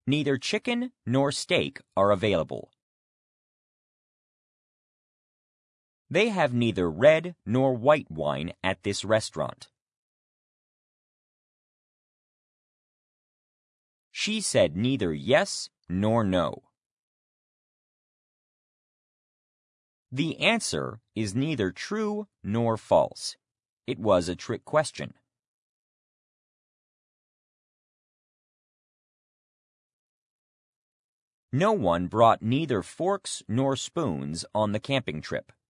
Neither chicken nor steak are available. They have neither red nor white wine at this restaurant. She said neither yes nor no. The answer is neither true nor false. It was a trick question. No one brought neither forks nor spoons on the camping trip.